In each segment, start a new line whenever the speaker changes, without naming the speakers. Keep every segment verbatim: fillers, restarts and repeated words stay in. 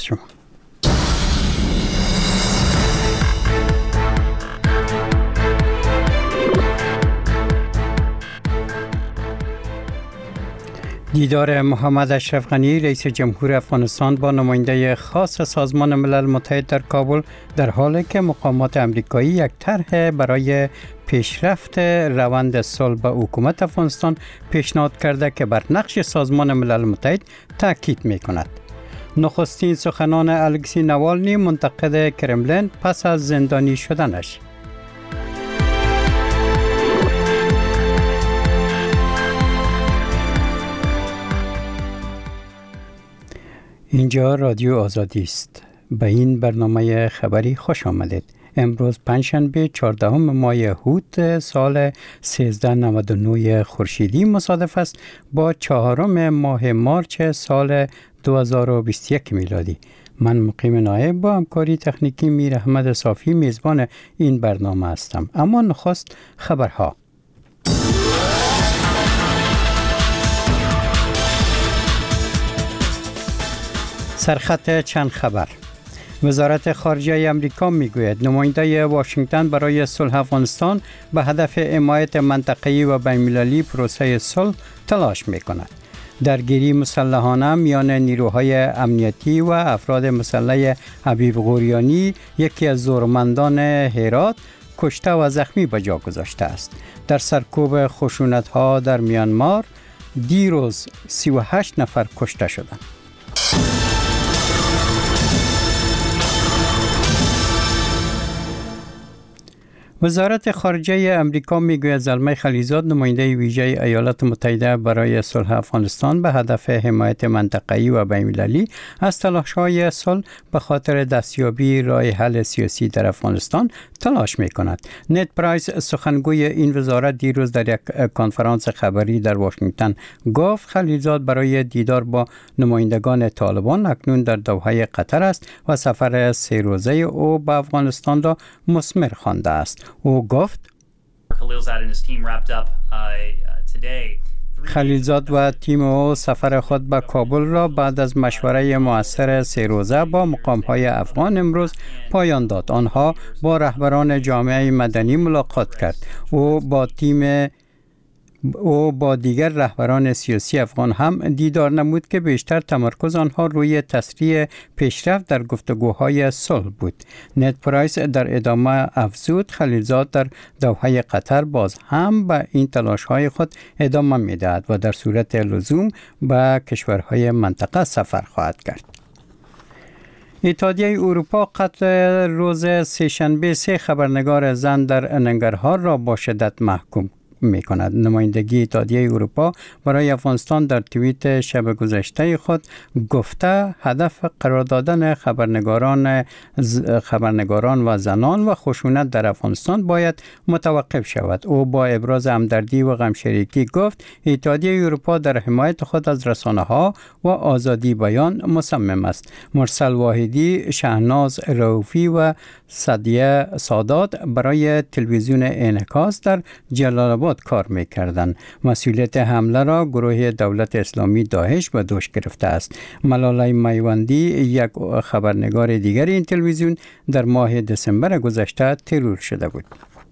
شما. دیدار محمد اشرف غنی رئیس جمهور افغانستان با نماینده خاص سازمان ملل متحد در کابل در حالی که مقامات امریکایی یک طرح برای پیشرفت روند صلح به حکومت افغانستان پیشنهاد کرده که بر نقش سازمان ملل متحد تاکید می‌کند. نخستین سخنان الکسی نوالنی منتقد کرملین پس از زندانی شدنش. اینجا رادیو آزادی است. به این برنامه خبری خوش آمدید. امروز پنجشنبه چهاردهم ماه هوت سال سیزده نود و نه خورشیدی مصادف است با چهارم ماه مارچ سال دو هزار و بیست و یک میلادی. من مقیم نایب با همکاری تکنیکی میر احمد صافی میزبان این برنامه هستم. اما نخست خبرها. سرخط چند خبر. وزارت خارجه امریکا میگوید نماینده واشنگتن برای صلح افغانستان به هدف حمایت منطقه‌ای و بین‌المللی پروسه صلح تلاش میکند. درگیری مسلحانه میان نیروهای امنیتی و افراد مسلح حبیب غوریانی یکی از زورمندان هرات کشته و زخمی به جا گذاشته است. در سرکوب خشونت‌ها در میانمار دیروز سی و هشت نفر کشته شدند. وزارت خارجه امریکا میگوید زلمه خلیزاد نماینده ویژه ایالات متحده برای صلح افغانستان به هدف حمایت منطقه‌ای و بین‌المللی از تلاش‌های صلح به خاطر دستیابی راه حل سیاسی در افغانستان تلاش می‌کند. نت پرایس سخنگوی این وزارت دیروز در یک کنفرانس خبری در واشنگتن گفت خلیزاد برای دیدار با نمایندگان طالبان اکنون در دوحه قطر است و سفر سه روزه او به افغانستان را مثمر خوانده است. او گفت خلیلزاد و تیم او سفر خود به کابل را بعد از مشوره مؤثر سه روزه با مقام‌های افغان امروز پایان داد. آنها با رهبران جامعه مدنی ملاقات کرد. او با تیم او با دیگر رهبران سیاسی افغان هم دیدار نمود که بیشتر تمرکز آنها روی تسریع پیشرفت در گفتگوهای صلح بود. نت پرایس در ادامه افزود خلیلزاد در دوحه قطر باز هم به این تلاش‌های خود ادامه می‌دهد و در صورت لزوم به کشورهای منطقه سفر خواهد کرد. اتحادیه اروپا قتل روز سه‌شنبه سه خبرنگار زن در ننگرهار را با شدت محکوم می کند. نمایندگی اتحادیه اروپا برای افغانستان در توییت شب گذشته خود گفته هدف قرار دادن خبرنگاران خبرنگاران و زنان و خشونت در افغانستان باید متوقف شود. او با ابراز همدردی و غمشریکی گفت اتحادیه اروپا در حمایت خود از رسانه ها و آزادی بیان مصمم است. مرسل واحدی، شهناز رؤوفی و سعدیه سادات برای تلویزیون انعکاس در جلال آباد کار می‌کردند. مسئولیت حمله را گروه دولت اسلامی داعش به دوش گرفته است. ملاله میوندی یک خبرنگار دیگر این تلویزیون در ماه دسامبر گذشته ترور شده بود.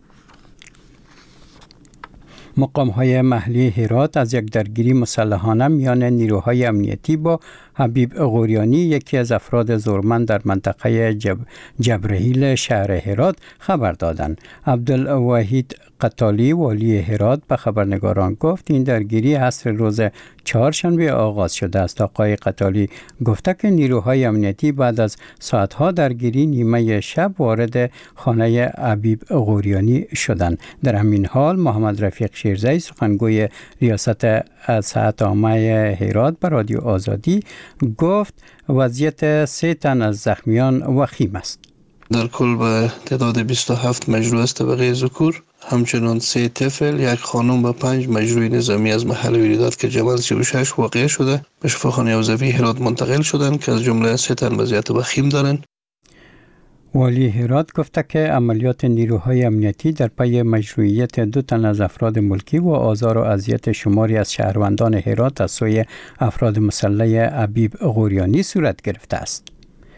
مقام‌های محلی هرات از یک درگیری مسلحانه میان نیروهای امنیتی با حبیب غوریانی یکی از افراد زورمند در منطقه جب... جبرهیل شهر هرات خبر دادند. عبدالوحید قتالی والی هرات به خبرنگاران گفت این درگیری عصر روز چهارشنبه آغاز شده است. آقای قتالی گفته که نیروهای امنیتی بعد از ساعتها درگیری نیمه شب وارد خانه حبیب غوریانی شدند. در همین حال محمد رفیق شیرزی سخنگوی ریاست صحت عامه هرات به رادیو آزادی گفت وضعیت سه تن از زخمیان وخیم است.
در کل به تعداد بیست و هفت مجروح از طبقه ذکور، همچنان سه طفل، یک خانم و پنج مجروح نظامی از محل واردات که جمع سی و شش واقع شده به شفاخانه حوزوی هرات منتقل شدند که از جمله سه تن وضعیت وخیم دارند.
والی هرات گفته که عملیات نیروهای امنیتی در پی مشروعیت دو تن از افراد ملکی و آزار و اذیت شماری از شهروندان هرات از سوی افراد مسلح حبیب غوریانی صورت گرفته است.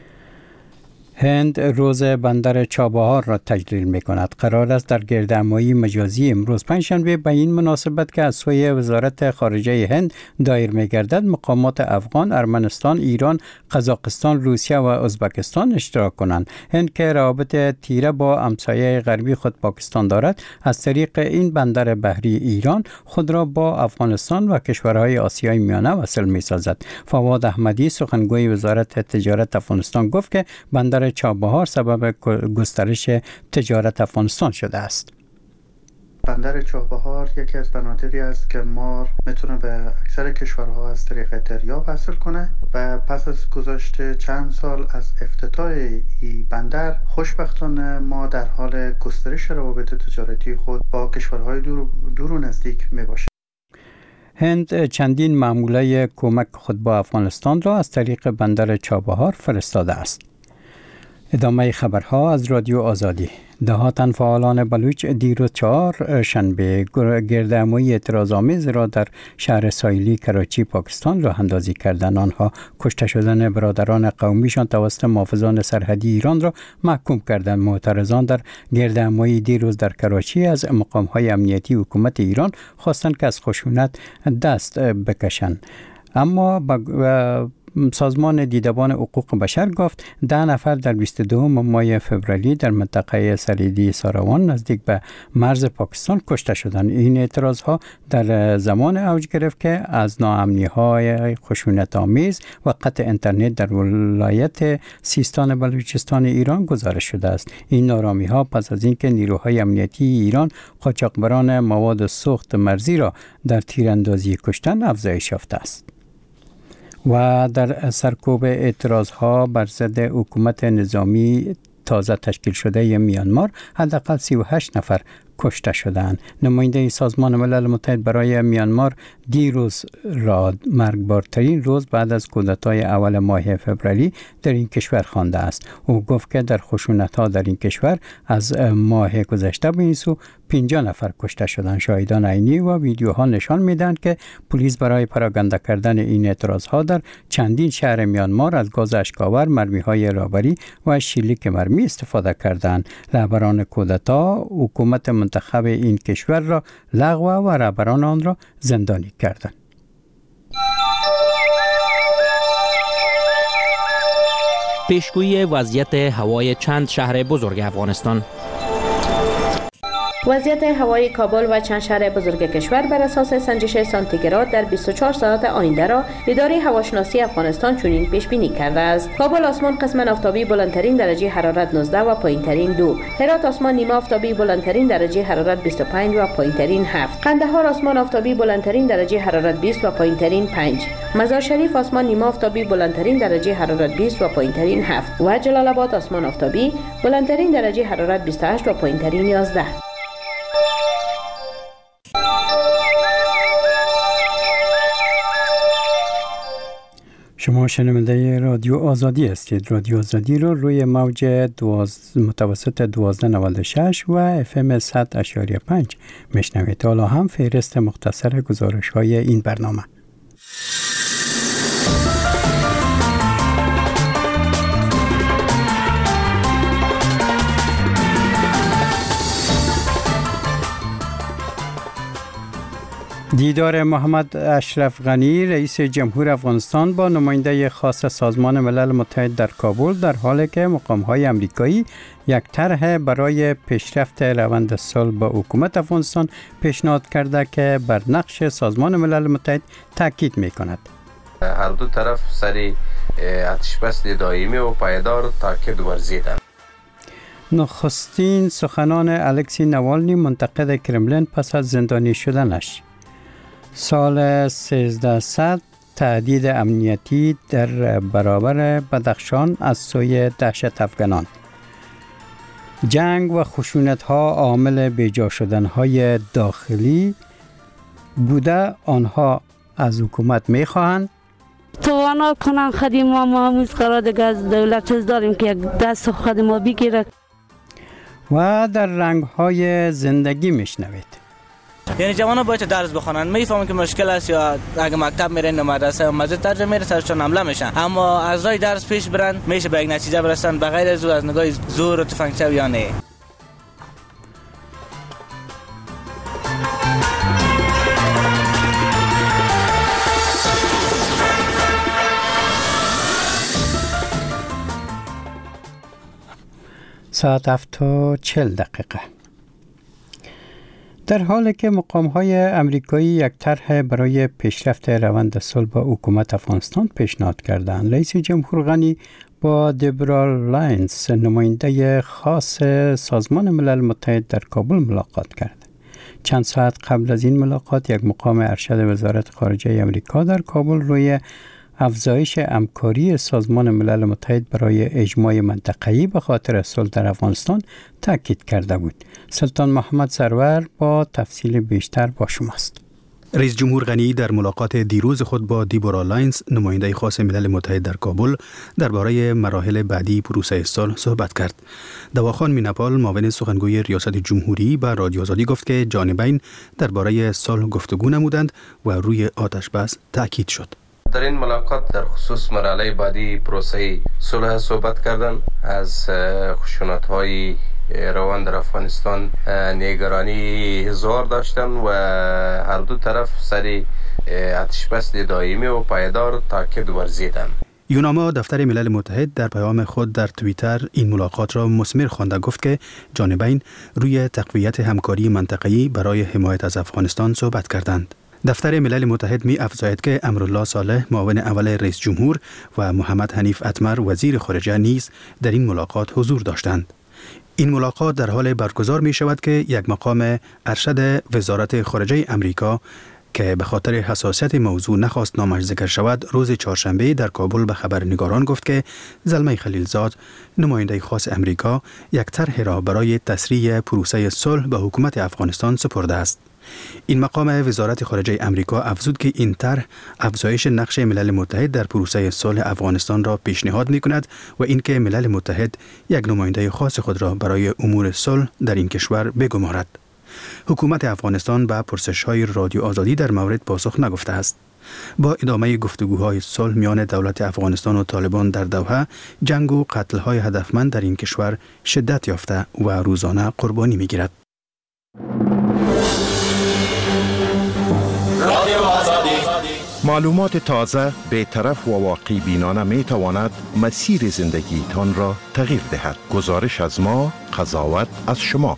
هند روز بندر چابهار را تجلیل می کند. قرار است در گردهمایی مجازی امروز پنجشنبه به این مناسبت که از سوی وزارت خارجه هند دایر می گردد مقامات افغان، ارمنستان، ایران، قزاقستان، روسیه و ازبکستان اشتراک کنند. هند که روابط تیره با همسایه غربی خود پاکستان دارد، از طریق این بندر بحری ایران خود را با افغانستان و کشورهای آسیای میانه وصل می سازد. فواد احمدی سخنگوی وزارت تجارت افغانستان گفت که بندر چابهار سبب گسترش تجارت افغانستان شده است.
بندر چابهار یکی از بنادری است که مار میتونه به اکثر کشورها از طریق دریاب وصل کنه و پس از گذشت چند سال از افتتاح این بندر خوشبختانه ما در حال گسترش روابط تجارتی خود با کشورهای دور, دور و نزدیک میباشیم.
هند چندین معامله کمک خود با افغانستان را از طریق بندر چابهار فرستاده است. ادامه خبرها از رادیو آزادی. دهاتن فعالان بلوچ دیروز چهار شنبه گردهمایی اعتراض‌آمیز را در شهر ساحلی کراچی پاکستان راه اندازی کردند. آنها کشته شدن برادران قومیشان توسط محافظان سرحدی ایران را محکوم کردند. معترضان در گردهمایی دیروز در کراچی از مقام‌های امنیتی حکومت ایران خواستند که از خشونت دست بکشند. اما با سازمان دیدبان حقوق بشر گفت ده نفر در بیست و دوم ماه فوریه در منطقه سلیدی ساروان نزدیک به مرز پاکستان کشته شدند. این اعتراض ها در زمان اوج گرفت که از ناامنی های خشونت آمیز و قطع اینترنت در ولایت سیستان بلوچستان ایران گزارش شده است. این نارامی ها پس از اینکه نیروهای امنیتی ایران قاچاقبران مواد سوخت مرزی را در تیراندازی کشتن افزایش یافته است. و در سرکوب اعتراضها بر ضد حکومت نظامی تازه تشکیل شده میانمار حداقل سی و هشت نفر کشته شدند. نماینده سازمان ملل متحد برای میانمار دیروز را مرگبارترین روز بعد از کودتای اول ماه فوریه در این کشور خوانده است. او گفت که در خشونت‌ها در این کشور از ماه گذشته به این سو پنجاه نفر کشته شدند. شاهدان عینی و ویدیوها نشان میدهند که پلیس برای پراگنده کردن این اعتراضها در چندین شهر میانمار از گاز اشک‌آور، مرمی‌های رابری و شلیک مرمی استفاده کردند. رهبران کودتا حکومت منتخب این کشور را لغو و رهبران آن را زندانی کردند.
پیشگویی وضعیت هوای چند شهر بزرگ افغانستان.
وضعیت هوایی کابل و چند شهر بزرگ کشور بر اساس سنجش سانتیگراد در بیست و چهار ساعت آینده را اداره هواشناسی افغانستان چنین پیش بینی کرده است. کابل آسمان قسماً آفتابی بلندترین درجه حرارت نوزده و پایینترین دو. هرات آسمان نیمه آفتابی بلندترین درجه حرارت بیست و پنج و پایینترین هفت. قندهار آسمان آفتابی بلندترین درجه حرارت بیست و پایینترین پنج. مزار شریف آسمان نیمه آفتابی بلندترین درجه حرارت بیست و پایینترین هفت. و جلال آباد آسمان آفتابی بلندترین درجه حرارت بیست و هشت و پایینترین یازده.
شما شنونده رادیو آزادی هستید. رادیو آزادی رو روی موج دواز... متوسط دوازده نود و شش و اف ام صد اشاریه پنج میشنوید. حالا هم فهرست مختصر گزارش های این برنامه. دیدار محمد اشرف غنی رئیس جمهور افغانستان با نماینده خاص سازمان ملل متحد در کابل در حالی که مقام‌های آمریکایی یک طرح برای پیشرفت روند صلح با حکومت افغانستان پیشنهاد کرده که بر نقش سازمان ملل متحد تاکید می‌کند.
هر دو طرف سر آتش‌بس دائمی و پایدار تاکید ورزیدند.
نخستین سخنان الکسی نوالنی منتقد کرملین پس از زندانی شدنش. سال سیزده صد تهدید امنیتی در برابر بدخشان از سوی دهشت افغانان. جنگ و خشونت ها عامل بیجا شدن های داخلی بوده. آنها از حکومت می خواهند
توانا کنن خدیم ما ما هموز قرار دیگه از دولت چیز داریم که یک دست خدیم ما بگیره.
و در رنگ های زندگی می شنوید.
یعنی جوانان باید درس بخونن. میفهمن که مشکل است یا اگه مکتب میرن مدرسه مسجد ترجمه میره سرشون حمله میشن، اما از راه درس پیش برن میشه به یک نتیجه برسن بغیر از از نگاه زور و تفنگچه یا نه.
ساعت هفت و چهل دقیقه. در حالی که مقام‌های امریکایی یک طرح برای پیشرفت روند صلح با حکومت افغانستان پیشنهاد کردند، رئیس جمهور غنی با دبرا لاینز نماینده خاص سازمان ملل متحد در کابل ملاقات کرد. چند ساعت قبل از این ملاقات یک مقام ارشد وزارت خارجه امریکا در کابل روی افزایش همکاری سازمان ملل متحد برای اجماع منطقه‌ای به خاطر صلح در افغانستان تاکید کرده بود. سلطان محمد سرور با تفصیل بیشتر با شماست.
رئیس جمهور غنی در ملاقات دیروز خود با دیبورا لاینز نماینده خاص ملل متحد در کابل درباره مراحل بعدی پروسه صلح صحبت کرد. دواخان میناپال معاون سخنگوی ریاست جمهوری به رادیو آزادی گفت که جانبین درباره صلح گفتگو نمودند و روی آتش بس تاکید شد.
در این ملاقات در خصوص مرحله بعدی پروسه صلح صحبت کردن. از خشونت‌های روان در افغانستان نگرانی اظهار داشتن و هر دو طرف سر آتش‌بس دائمی و پایدار تاکید ورزیدند.
یوناما دفتر ملل متحد در پیام خود در توییتر این ملاقات را مثمر خوانده گفت که جانبین روی تقویت همکاری منطقه‌ای برای حمایت از افغانستان صحبت کردند. دفتر ملل متحد می افزاید که امرالله صالح معاون اول رئیس جمهور و محمد حنیف اتمر وزیر خارجه نیز در این ملاقات حضور داشتند. این ملاقات در حال برگزار می شود که یک مقام ارشد وزارت خارجه امریکا که به خاطر حساسیت موضوع نخواست نامش ذکر شود، روز چهارشنبه در کابل به خبرنگاران گفت که زلمه خلیلزاد نماینده خاص امریکا یک طرح را برای تسریع پروسه صلح به حکومت افغانستان سپرده است. این مقام وزارت خارجه امریکا افزود که این طرح افزایش نقش ملل متحد در پروسه صلح افغانستان را پیشنهاد می کند و اینکه ملل متحد یک نماینده خاص خود را برای امور صلح در این کشور بگمارد. حکومت افغانستان به پرسش‌های رادیو آزادی در مورد پاسخ نگفته است. با ادامه گفتگوهای صلح میان دولت افغانستان و طالبان در دوحه، جنگ و قتل‌های هدفمند در این کشور شدت یافته و روزانه قربانی می‌گیرد.
معلومات تازه، بی‌طرف و واقع بینانه می تواند مسیر زندگی تان را تغییر دهد. گزارش از ما، قضاوت از شما.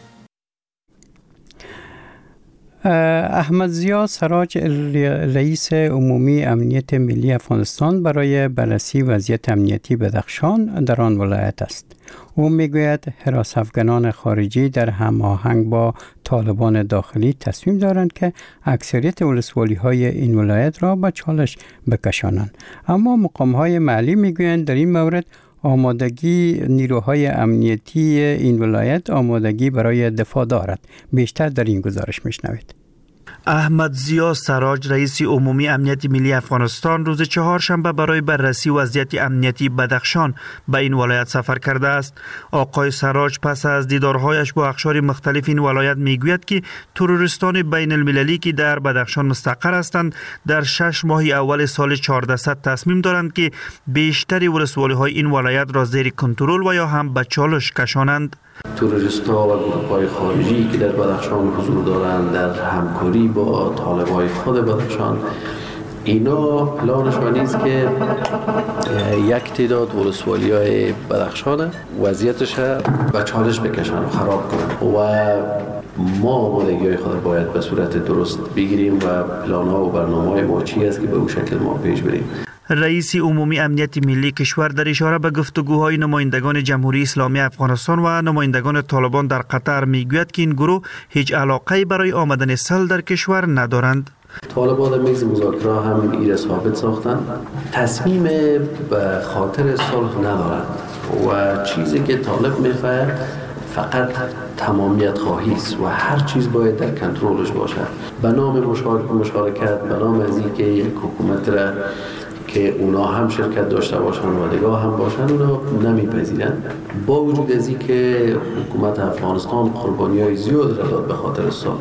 احمد ضیا سراج رئیس عمومی امنیت ملی افغانستان برای بررسی وضعیت امنیتی بدخشان در آن ولایت است. او میگوید حراس افغانان خارجی در هماهنگ با طالبان داخلی تصمیم دارند که اکثریت ولسوالی های این ولایت را به چالش بکشانند، اما مقام های محلی میگویند در این مورد آمادگی نیروهای امنیتی این ولایت آمادگی برای دفاع دارد. بیشتر در این گزارش میشنوید.
احمد ضیا سراج رئیس عمومی امنیت ملی افغانستان روز چهارشنبه برای بررسی وضعیت امنیتی بدخشان به این ولایت سفر کرده است. آقای سراج پس از دیدارهایش با اقشار مختلف این ولایت میگوید که تروریستان بین المللی که در بدخشان مستقر هستند در شش ماه اول سال چهاردهصد تصمیم دارند که بیشتر ولسوالی های این ولایت را زیر کنترل و یا هم به چالش کشانند.
تروریست‌ها و گروه‌های خارجی که در بدخشان حضور دارند در همکاری با طالبای خود بدخشان، اینا پلانشان نیست که یک تعداد ولسوالی‌های بدخشان وضعیتش به چالش بکشن و خراب کنن و ما آمادگی‌های خود باید به صورت درست بگیریم و پلان‌ها و برنامه‌های ما چی است که به اون شکل ما پیش بریم.
رئیس عمومی امنیت ملی کشور در اشاره به گفتگوهای نمایندگان جمهوری اسلامی افغانستان و نمایندگان طالبان در قطر میگوید که این گروه هیچ علاقه‌ای برای آمدن صلح در کشور ندارند.
طالبان در میز مذاکره هم ایر ثابت ساختند، تصمیم به خاطر صلح ندارند و چیزی که طالب میخواد فقط تمامیت خواهی است و هر چیز باید در کنترلش باشد. به نام مشارکت، به نام از اینکه یک حکومت را که اونا هم شرکت داشته باشن و نگاه هم باشن اونا نمیپذیرن. با وجود از اینکه حکومت افغانستان قربانی‌های زیاد را داد به خاطر صلح.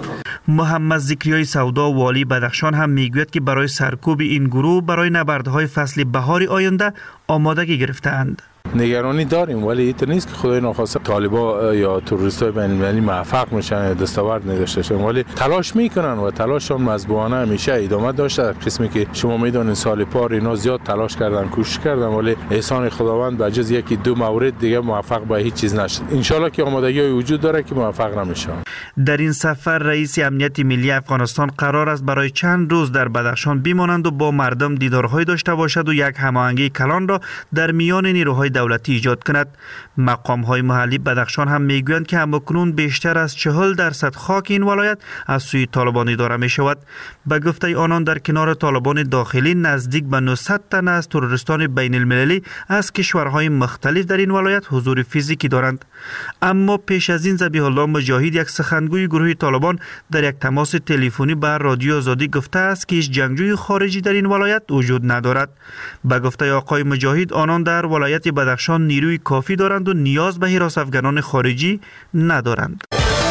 محمد ذکریای سودا والی بدخشان هم میگوید که برای سرکوب این گروه برای نبردهای فصل بهار آینده آمادگی گرفتند.
نگرانی داریم ولی این نیست که خدای ناخواسته طالبا یا تروریستای بین المللی موفق میشن یا دستاورد نداشته شن، ولی تلاش میکنن و تلاششون مضبوطانه همیشه ادامه داشته. قسمی که شما میدونین سال پار اینا زیاد تلاش کردن، کوشش کردن، ولی احسان خداوند به جز یکی دو مورد دیگه موفق به هیچ چیز نشد. ان شاء الله که آمادگی وجود داره که موفق نمیشن.
در این سفر رئیس امنیت ملی افغانستان قرار است برای چند روز در بدخشان بمانند و با مردم دیدارهای داشته باشد و یک هماهنگی کلان را در میان نیروهای دولتی ایجاد کند. مقام‌های محلی بدخشان هم میگویند که همکنون بیشتر از چهل درصد خاک این ولایت از سوی طالبان اداره می شود. به گفته آنان در کنار طالبان داخلی نزدیک به نهصد تن از تروریستان بین المللی از کشورهای مختلف در این ولایت حضور فیزیکی دارند. اما پیش از این ذبیح الله مجاهد، یک سخنگوی گروه طالبان، در یک تماس تلفنی با رادیو آزادی گفته است که هیچ جنگجوی خارجی در این ولایت وجود ندارد. به گفته آقای مجاهد آنان در ولایت بدخشان نیروی کافی دارند و نیاز به حراس افغانان خارجی ندارند.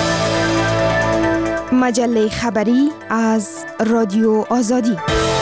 مجله خبری از رادیو آزادی.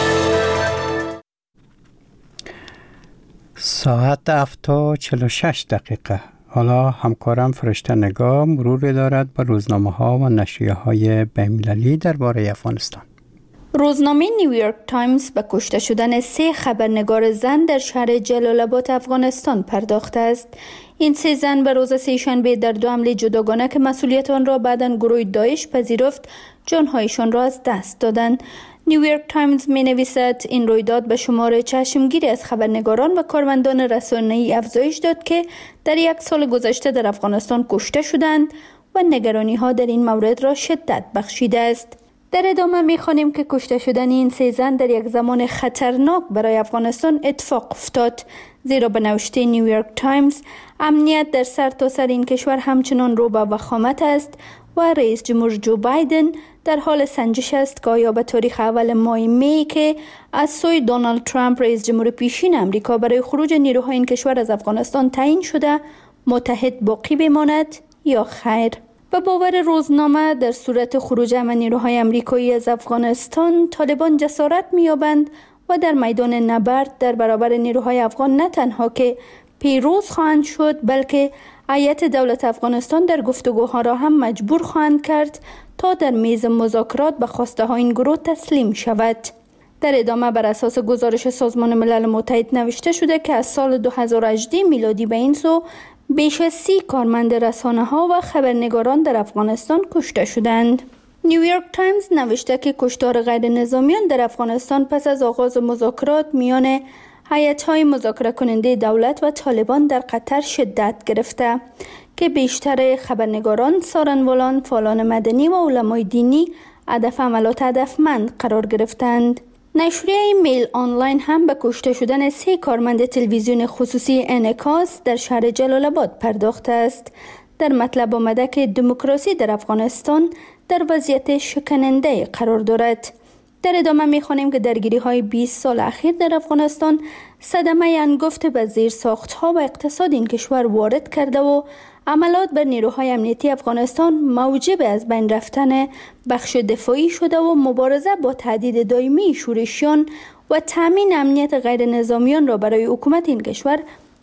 ساعت هفت و چهل و شش دقیقه. حالا همکارم فرشته نگاه مرور دارد با روزنامه ها و نشریه های بین‌المللی درباره افغانستان.
روزنامه نیویورک تایمز به کشته شدن سه خبرنگار زن در شهر جلال آباد افغانستان پرداخته است. این سه زن به روز سه‌شنبه در دو حمله جداگانه که مسئولیت آن را بعداً گروه داعش پذیرفت، جانهایشان را از دست دادند. نیویورک تایمز می نویسد این رویداد به شمار چشمگیری از خبرنگاران و کارمندان رسانه‌ای افزایش داد که در یک سال گذشته در افغانستان کشته شدند و نگرانی ها در این مورد را شدت بخشیده است. در ادامه می خوانیم که کشته شدن این سه زن در یک زمان خطرناک برای افغانستان اتفاق افتاد، زیرا به نوشته نیویورک تایمز امنیت در سرتاسر این کشور همچنان رو به وخامت است و رئیس جمهور جو بایدن در حال سنجش است که آیا به تاریخ اول ماه می که از سوی دونالد ترامپ رئیس جمهور پیشین امریکا برای خروج نیروهای این کشور از افغانستان تعیین شده متحد باقی بماند یا خیر. به باور روزنامه در صورت خروج همه نیروهای امریکایی از افغانستان، طالبان جسارت می‌یابند و در میدان نبرد در برابر نیروهای افغان نه تنها که پیروز خواهند شد، بلکه هیئت دولت افغانستان در گفتگوها را هم مجبور خواهند کرد تا در میز مذاکرات به خواسته های این گروه تسلیم شود. در ادامه بر اساس گزارش سازمان ملل متحد نوشته شده که از سال دو هزار و هجده میلادی به این سو بیش از سی کارمند رسانه ها و خبرنگاران در افغانستان کشته شدند. نیویورک تایمز نوشته که کشتار غیر نظامیان در افغانستان پس از آغاز مذاکرات میان هیئت‌های مذاکره کننده دولت و طالبان در قطر شدت گرفته که بیشتر خبرنگاران، سارنوالان، فعالان مدنی و علمای دینی هدف عملات هدفمند قرار گرفتند. نشریه میل آنلاین هم به کشته شدن سه کارمند تلویزیون خصوصی انعکاس در شهر جلال آباد پرداخته است. در مطلب آمده که دموکراسی در افغانستان در وضعیت شکننده قرار دارد. در ادامه می‌خوانیم که درگیری های بیست سال اخیر در افغانستان صدمه انگفت به زیرساخت‌ها و اقتصاد این کشور وارد کرده و عملات بر نیروهای امنیتی افغانستان موجب از بین رفتن بخش دفاعی شده و مبارزه با تهدید دائمی شورشیان و تامین امنیت غیر نظامیان را برای حکومت این کشور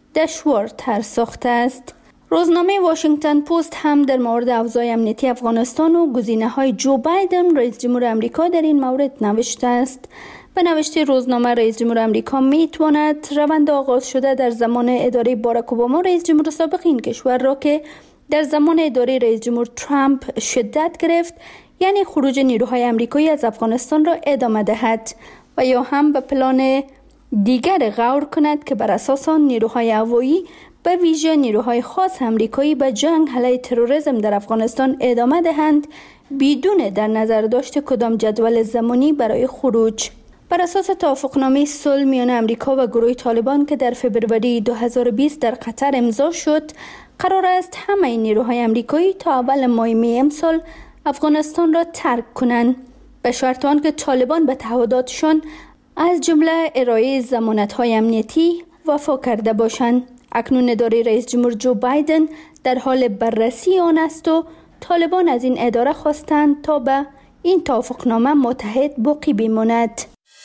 دشوارتر ساخته است. روزنامه واشنگتن پست هم در مورد اوضاع امنیتی افغانستان و گزینه‌های جو بایدن رئیس جمهور آمریکا در این مورد نوشته است. به نوشته روزنامه، رئیس جمهور آمریکا میتواند روند آغاز شده در زمان اداره باراک اوباما رئیس جمهور سابق این کشور را که در زمان اداره رئیس جمهور ترامپ شدت گرفت، یعنی خروج نیروهای آمریکایی از افغانستان را ادامه دهد و یا هم به پلان دیگر غور کند که بر اساس آن نیروهای هوایی به ویژه نیروهای خاص آمریکایی به جنگ علیه تروریسم در افغانستان ادامه دهند بدون در نظر داشت کدام جدول زمانی برای خروج. بر اساس توافقنامه صلح میان آمریکا و گروه طالبان که در فوریه دو هزار و بیست در قطر امضا شد، قرار است همه نیروهای آمریکایی تا اول ماه می امسال افغانستان را ترک کنند، به شرط آنکه طالبان به تعهداتشان از جمله ارائه ضمانت‌های امنیتی وفا کرده باشند. اکنون اداره رئیس جمهور جو بایدن در حال بررسی آن است و طالبان از این اداره خواستند تا به این توافقنامه متحد باقی بماند.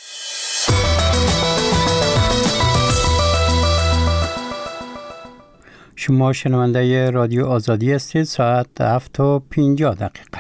شما شنونده رادیو آزادی هستید. ساعت هفت و پنجاه دقیقه.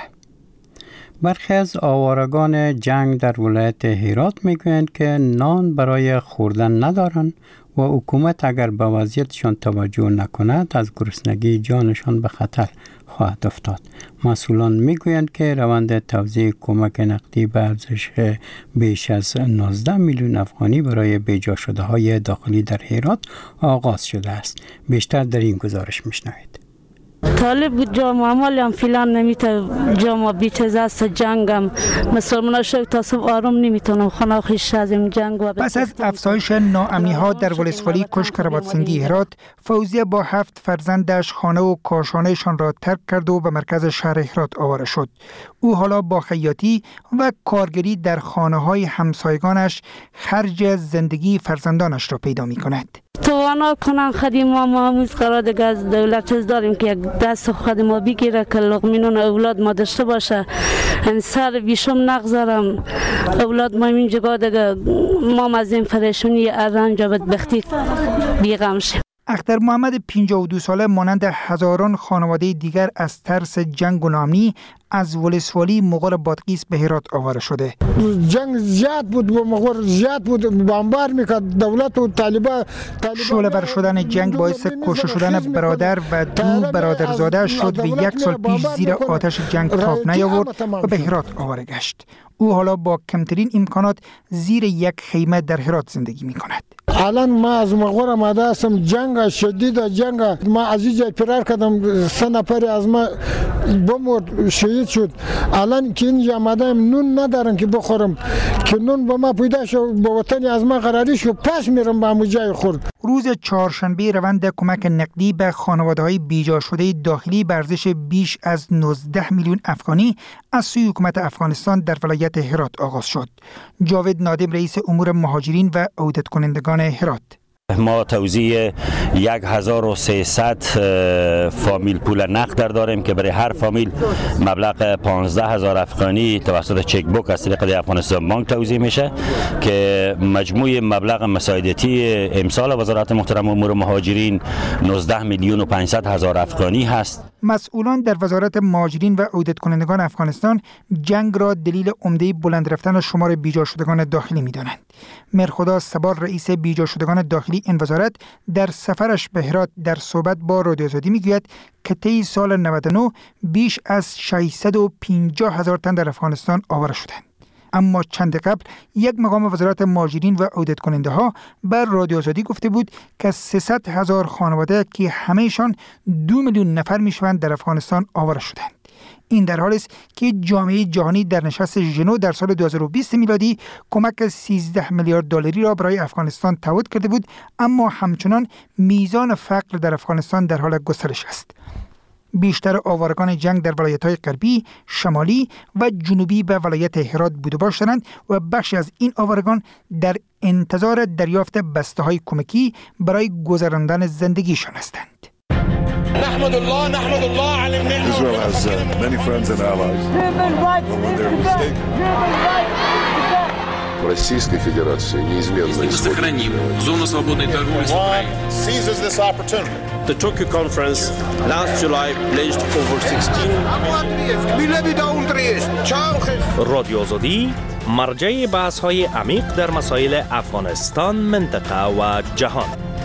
برخی از آوارگان جنگ در ولایت هرات میگویند که نان برای خوردن ندارند و حکومت اگر به وضعیتشان توجه نکند از گرسنگی جانشان به خطر خواهد افتاد. مسئولان میگویند که روند توزیع کمک نقدی به ارزش بیش از نوزده میلیون افغانی برای بیجا شده های داخلی در هرات آغاز شده است. بیشتر در این گزارش میشنوید.
طالب بود جامعه عمالی هم فیلان نمیتونه جامعه بیچز است جنگم مثل مناشق تا صبح آروم نمیتونم خانه خیش از این جنگ و
پس از افزایش ناامنی ها در ولسوالی کشکربادسنگی هرات، فوزیه با هفت فرزندش خانه و کاشانهشان را ترک کرد و به مرکز شهر هرات آواره شد. او حالا با خیاطی و کارگری در خانه های همسایگانش خرج زندگی فرزندانش را پیدا می کند.
توانا کنن خدیم ما هموز قرار دیگه از دولت چیز داریم که یک دست خودی ما بگیره که لغمینون اولاد ما داشته باشه. سر بیشم نگذارم اولاد ما این جگاه دیگه ما از این فریشونی ارنجا بدبختی بیغم شد.
اختر محمد پنجاه و دو ساله مانند هزاران خانواده دیگر از ترس جنگ و ناامنی از ولسوالی مغول بادغیس به هرات آواره شده.
جنگ زیاد بود و مغول زیاد بود، بمبار میکرد دولت و طالبان.
شعله ور شدن جنگ باعث کشته شدن برادر و دو برادرزاده شد و یک سال پیش زیر آتش جنگ تاب نیاورد و به هرات آواره گشت. او حالا با کمترین امکانات زیر یک خیمه در هرات زندگی میکند.
الان ما از مغول آمده هستم، جنگ شدید جنگ، ما از اینجا فرار کردم، سه نفر از ما بمرد شهید شد. الان که اینجا آمدم نون ندارم که بخورم، که نون با ما پیدا شد با وطن از ما قراری شد، پس میرم به همون جای خورد.
روز چهارشنبه روند کمک نقدی به خانواده‌های بیجا شده داخلی به ارزش بیش از نوزده میلیون افغانی از سوی حکومت افغانستان در ولایت هرات آغاز شد. جاوید نادم رئیس امور مهاجرین و عودت کنندگان هرات:
ما توزیع یک هزار و سیصد فامیل پول نقد داریم که برای هر فامیل مبلغ پانزده هزار افغانی توسط چک بوک از طریق افغانستان بانک توزیع میشه که مجموع مبلغ مساعدتی امسال وزارت محترم امور مهاجرین نوزده میلیون و پانصد هزار افغانی هست.
مسئولان در وزارت مهاجرین و عودت کنندگان افغانستان جنگ را دلیل عمده بلند رفتن شمار بیجا شدگان داخلی می‌دانند. مرخدا سبار رئیس بیجا شدگان داخلی این وزارت در سفرش به هرات در صحبت با رادیو آزادی میگوید که طی سال نود و نه بیش از ششصد و پنجاه هزار تن در افغانستان آواره شدند. اما چند قبل یک مقام وزارت مهاجرین و عودت کننده ها بر رادیو آزادی گفته بود که سیصد هزار خانواده که همهشان دو میلیون نفر میشوند در افغانستان آواره شدند. این در حالی است که جامعه جهانی در نشست ژنو در سال دو هزار و بیست میلادی کمک سیزده میلیارد دلاری را برای افغانستان تعهد کرده بود، اما همچنان میزان فقر در افغانستان در حال گسترش است. بیشتر آوارگان جنگ در ولایت‌های غربی، شمالی و جنوبی به ولایت هرات بود و باشند و بخشی از این آوارگان در انتظار دریافت بسته‌های کمکی برای گذراندن زندگیشان هستند.
نحمد الله نحمد الله على النعمة. Israel has uh, many friends and allies. When they're mistaken.
Российской Федерации неизменно
сохраним зону свободной торговли с Украиной.
Seizes this opportunity.
The Tokyo conference last July pledged over sixteen.
رادیو آزادی مرجع بحث‌های عمیق در مسائل افغانستان، منطقه و جهان.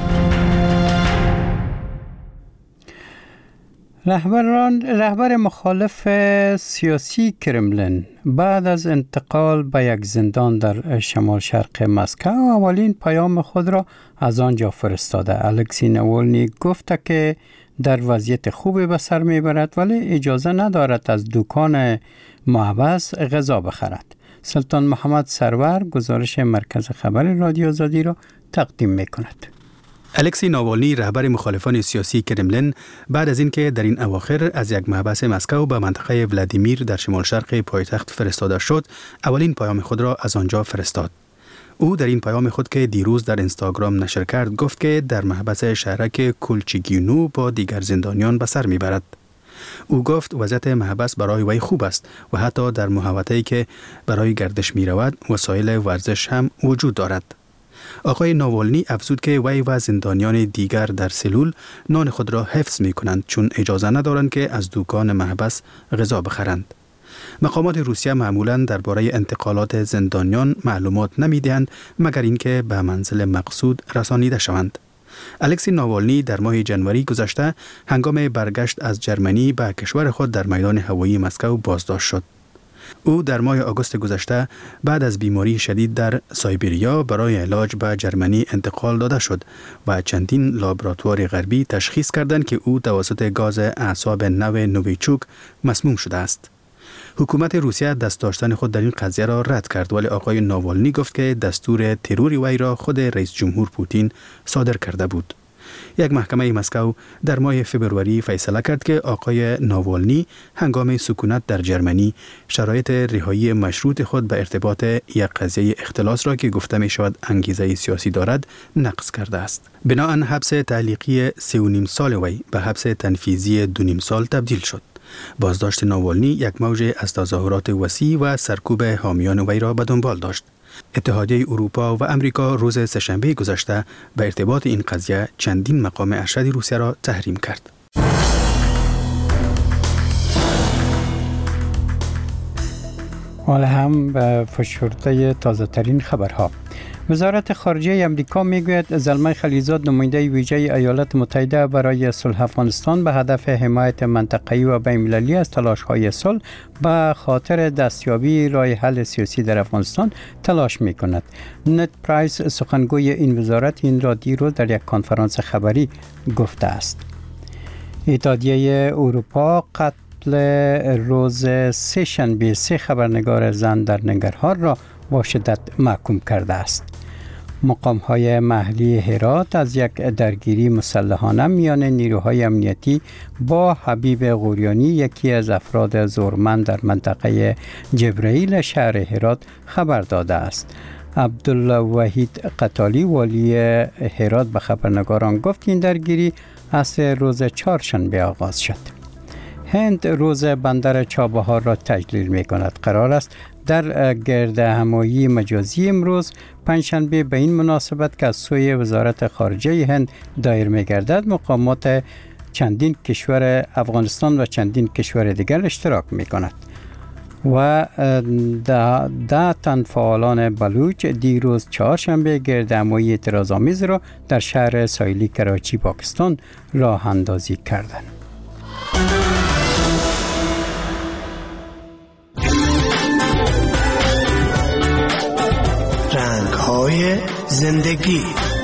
رهبران رهبر مخالف سیاسی کرملین بعد از انتقال به یک زندان در شمال شرق مسکو اولین پیام خود را از آنجا فرستاده. الکسی ناولنی گفته که در وضعیت خوبی به سر میبرد ولی اجازه ندارد از دکان محبس غذا بخرد. سلطان محمد سرور گزارش مرکز خبر رادیو آزادی را تقدیم میکند.
الکسی ناوالنی رهبر مخالفان سیاسی کرملین بعد از اینکه در این اواخر از یک محبس مسکو به منطقه ولادیمیر در شمال شرق پایتخت فرستاده شد، اولین پیام خود را از آنجا فرستاد. او در این پیام خود که دیروز در اینستاگرام نشر کرد گفت که در محبس شهرک کولچیگینو با دیگر زندانیان به سر میبرد. او گفت وضعیت محبس برای وی خوب است و حتی در محوطه‌ای که برای گردش می رود وسایل ورزش هم وجود دارد. آقای ناوالنی افزود که وی و زندانیان دیگر در سلول نان خود را حفظ می کنند چون اجازه ندارند که از دکان محبس غذا بخرند. مقامات روسیه معمولاً درباره انتقالات زندانیان معلومات نمی‌دهند مگر اینکه به منزل مقصود رسانیده شوند. الکسی ناوالنی در ماه جنوری گذشته هنگام برگشت از جرمنی به کشور خود در میدان هوایی مسکو بازداشت شد. او در ماه آگوست گذشته بعد از بیماری شدید در سایبریا برای علاج به جرمنی انتقال داده شد و چندین لابراتوار غربی تشخیص کردند که او توسط گاز اعصاب نو نوویچوک مسموم شده است. حکومت روسیه دست داشتن خود در این قضیه را رد کرد، ولی آقای ناوالنی گفت که دستور ترور وی را خود رئیس جمهور پوتین صادر کرده بود. یک محکمه مسکو در ماه فبروری فیصله کرد که آقای ناوالنی هنگام سکونت در جرمنی شرایط رهایی مشروط خود به ارتباط یک قضیه اختلاس را که گفته می شود انگیزه سیاسی دارد نقض کرده است. بناهن حبس تعلیقی سه و نیم سال وی به حبس تنفیذی دو نیم سال تبدیل شد. بازداشت ناوالنی یک موج از تظاهرات وسیع و سرکوب حامیان وی را به دنبال داشت. اتحادیه اروپا و امریکا روز سه‌شنبه گذشته به ارتباط این قضیه چندین مقام ارشد روسیه را تحریم کرد.
حالا هم به فشرده تازه ترین خبرها. وزارت خارجه امریکا میگوید زلمه خلیزاد نماینده ویژه ایالات متحده برای صلح افغانستان به هدف حمایت منطقه‌ای و بین‌المللی از تلاش‌های صلح به خاطر دستیابی راه حل سیاسی در افغانستان تلاش می‌کند. نت پرایس سخنگوی این وزارت این را دیروز در یک کنفرانس خبری گفته است. اتحادیه اروپا قتل روز سه شنبه سه خبرنگار زن در ننگرهار را با شدت محکوم کرده است. مقام‌های محلی هرات از یک درگیری مسلحانه میان نیروهای امنیتی با حبیب غوریانی یکی از افراد زورمند در منطقه جبرائیل شهر هرات خبر داده است. عبدالله وحید قتالی والی هرات به خبرنگاران گفت این درگیری از روز چهارشنبه آغاز شد. هند روز بندر چابهار را تجلیل می کند. قرار است در گرد همایی مجازی امروز پنجشنبه به این مناسبت که از سوی وزارت خارجه هند دایر می گردد مقامات چندین کشور افغانستان و چندین کشور دیگر اشتراک می کند. و ده, ده تن فعالان بلوچ دیروز چهارشنبه گرد همایی اعتراض‌آمیز را در شهر ساحلی کراچی پاکستان راه اندازی کردند.
رنگ‌های زندگی.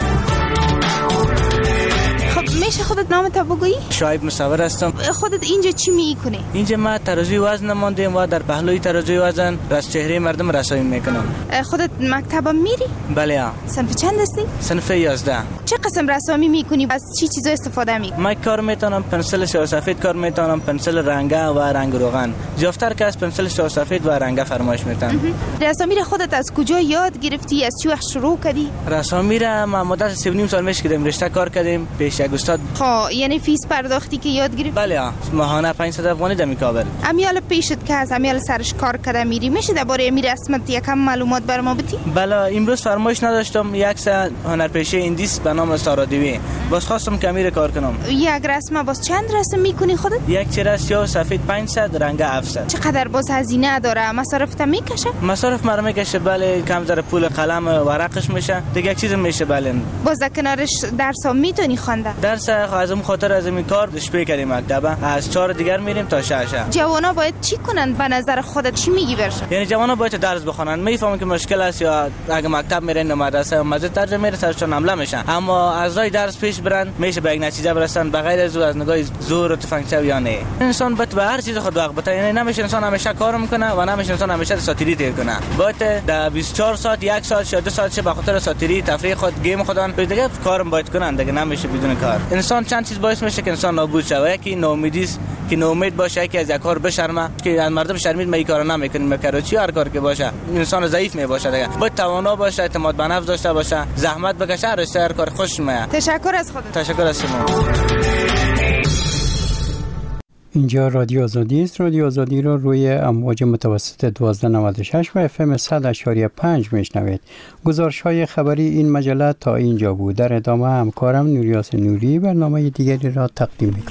میشه خودت نامت بگویی؟
شعیب مصور هستم.
خودت اینجا چی میکنی؟
اینجا ما ترازوی وزن ماندیم و در پهلوی ترازوی وزن از چهره مردم رسایی میکنم.
خودت مکتب میری؟
بله ها.
صنف چند هستی؟
صنف یازده.
چه قسم رسامی میکنی؟ از چی چیزا استفاده میکنی؟
من کار میتونم پنسل سیاه‌سفید کار میتونم، پنسل رنگه و رنگ روغن. زیادتر که از پنسل سیاه‌سفید و رنگه فرمایش میتونم.
رسامی را خودت از کجا یاد گرفتی؟ از چی وقت شروع کردی؟
رسامی را ما مدت سه و نیم سال میشه کردیم رشته کار کردیم پیش یک استاد.
خب یعنی فیس پرداختی که یاد گرفتی؟
بله ماهانه پانصد افغانی دمی کابل.
امیال پیشت که از امیال سرش کار کرده میری میشه درباره می رسمت یکم معلومات بر ما بدی؟
بله امروز فرمایش نداشتم. یک سه هنرپیشه ایندیس به نام استارادیوی باز خواستم که امیر کار کنم.
یک رسمه باز چند رسم میکنی خودت؟
یک چهره سیاه سفید پانصد رنگ هفتصد.
چقدر باز هزینه داره؟ مصارف تا میکشه؟
مصارف مرا میکشه بله، کم ذره پول قلم ورقش میشه دیگه یک چیز میشه بله.
باز کنارش درس ها میتونی خوانده؟
درس از اون خاطر از این کار شپی کردیم مکتبه از چهار دیگر میریم تا شش.
جوانا باید چی کنن به نظر خودت؟ چی میگی برشن؟
یعنی جوانا باید درس بخونن. میفهمم که مشکل است یا اگه مکتب میرن و مدرسه مزه ترجمه میره سرشون حمله میشن، اما از راه درس پیش برن میشه به یک نتیجه برسن بغیر از از نگاه زور و تفنگچه یا نه. انسان باید به هر چیز خود وقت بده، یعنی نمیشه انسان همیشه کار میکنه و نمیشه انسان همیشه ساتیری تیر کنه. باید در بیست و چهار ساعت یک ساعت یا دو ساعت به خاطر ساتیری تفریح خود گیم خودان دیگه کارم باید کنن دیگه، نمیشه بدون کار. انسان چند چیز باعث میشه که انسان نابود شه. یکی ناامیدی است که ناامید باشه، یکی از یک کار بشرمه که از مردم شرمید می کارا نمیکنه میکره چی هر کار که باشه انسان ضعیف می باشه دیگه. باید توانا باشه، اعتماد به نفس داشته باشه، زحمت بکشه، هر کار خوش میاد.
تشکر از خودت.
تشکر از شما.
اینجا رادیو آزادی است. رادیو آزادی را روی امواج متوسط دوازده نود و شش و اف ام صد و پنج میشنوید. گزارش های خبری این مجله تا اینجا بود. در ادامه همکارم نوریاس نوری برنامه دیگری را تقدیم می‌کند.